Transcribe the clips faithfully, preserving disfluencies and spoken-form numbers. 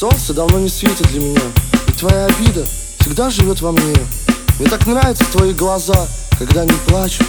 Солнце давно не светит для меня, и твоя обида всегда живет во мне. Мне так нравятся твои глаза, когда они плачут.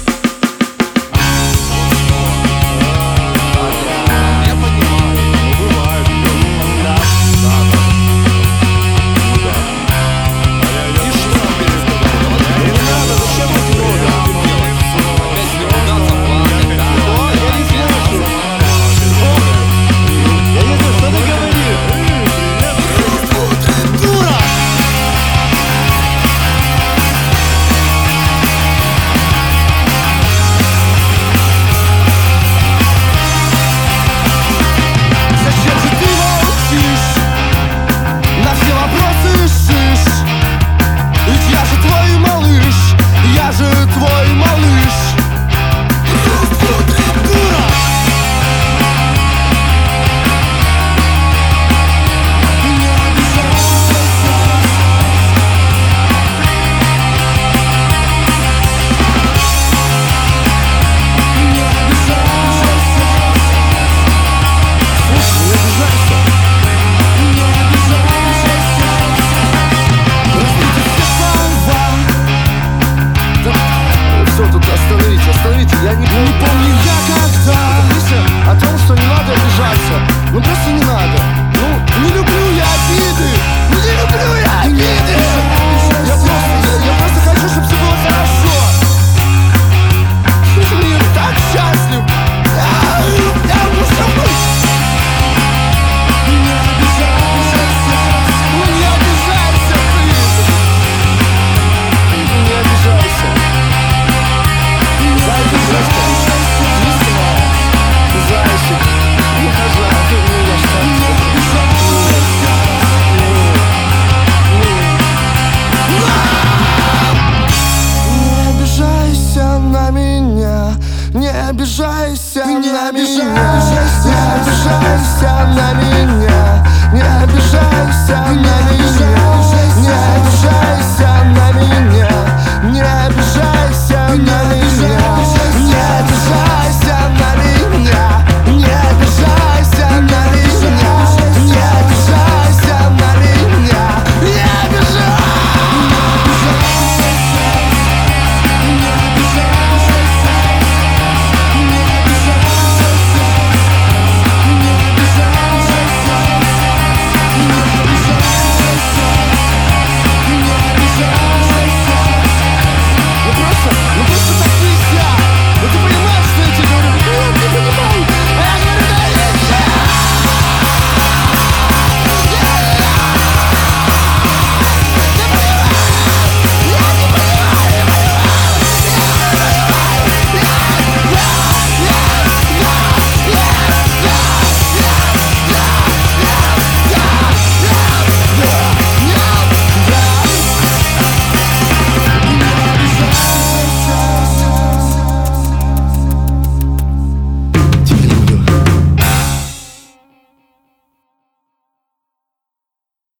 Я не, не помню я когда песня о том, что не надо обижаться. Ну просто не надо. Ну, не люблю я обиды. Ну не люблю я обиды. Я просто, я, я просто хочу, чтобы все было хорошо. Мир так счастлив. Я, я просто быть. Не обижайся. Ну не обижайся ты. Не обижайся. Не обижайся, не обижайся, не обижайся на меня.